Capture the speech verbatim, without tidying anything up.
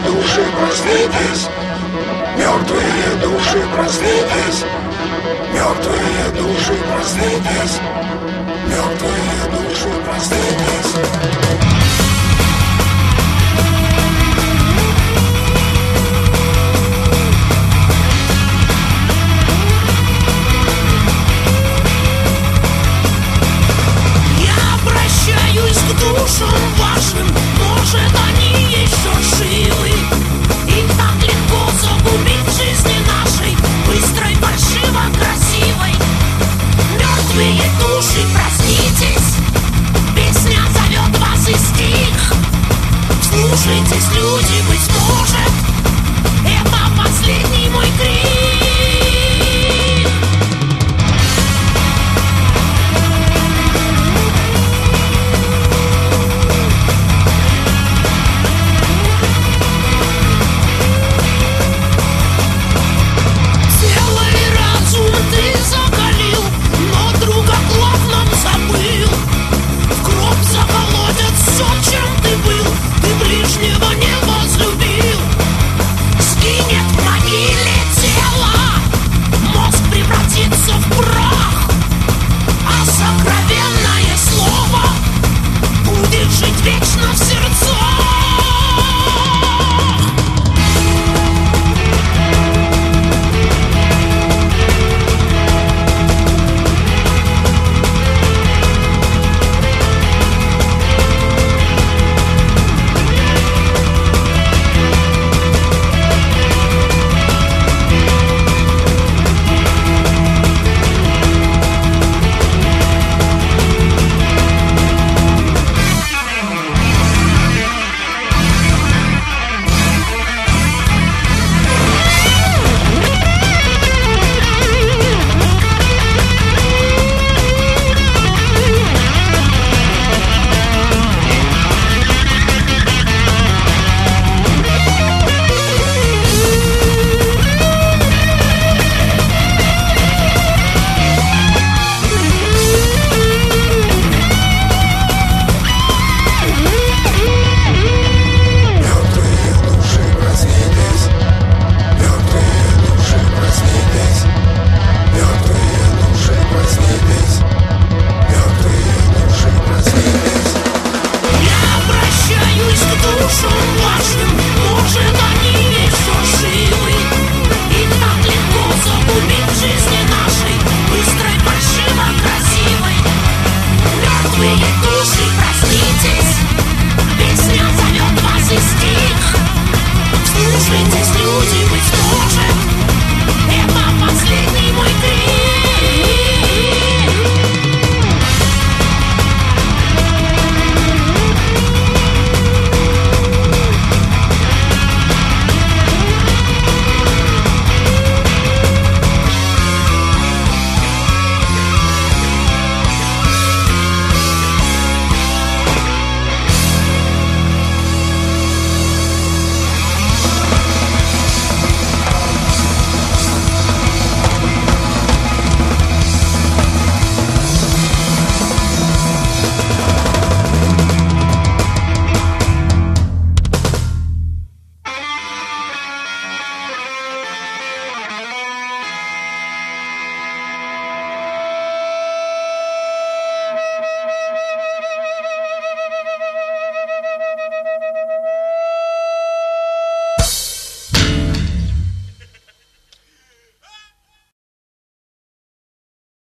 души, проснитесь! Мертвые души, проснитесь! Мертвые души, проснитесь! Мертвые души, проснитесь! Душам вашим, может, они еще живы. Им так легко загубить жизни нашей, быстрой, фальшиво, красивой. Мертвые души, проснитесь, песня зовет вас из стих. Слушайтесь, люди, быть может, это последний мой крик. Вечно в сердцах. Слушайтесь, люди, быть может.